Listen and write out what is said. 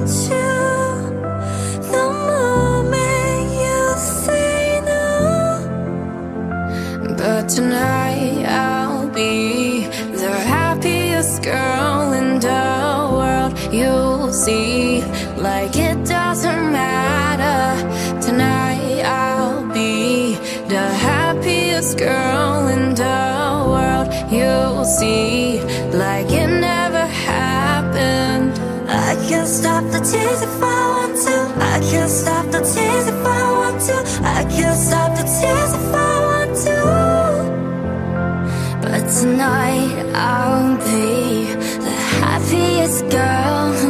want you the moment you say no. But tonight I'll be the happiest girl in the world. You'll see, like it doesn't matter. Tonight I'll be the happiest girl in the world. You'll see, like it never happened. I can't stop the tears if I want to. I can't stop the tears if I want to. I can't stop the tears if I want to. But tonight I'll be the happiest girl